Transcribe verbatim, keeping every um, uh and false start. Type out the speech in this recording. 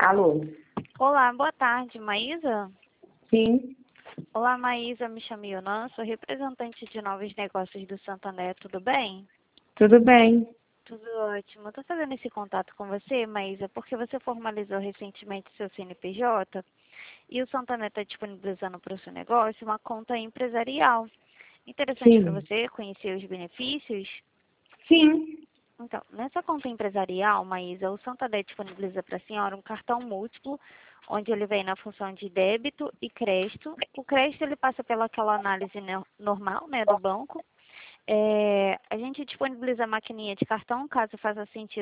Alô? Olá, boa tarde, Maísa. Sim, Olá, Maísa, me chamo Yonan, sou representante de novos negócios do Santander, tudo bem? tudo bem. Tudo ótimo. Estou fazendo esse contato com você, Maísa, porque você formalizou recentemente seu C N P J e o Santander está disponibilizando para o seu negócio uma conta empresarial. Interessante para Sim, você conhecer os benefícios? sim, Então, nessa conta empresarial, Maísa, o Santander disponibiliza para a senhora um cartão múltiplo, onde ele vem na função de débito e crédito. O crédito ele passa pela aquela análise no- normal, né, do banco. É, a gente disponibiliza a maquininha de cartão, caso faça sentido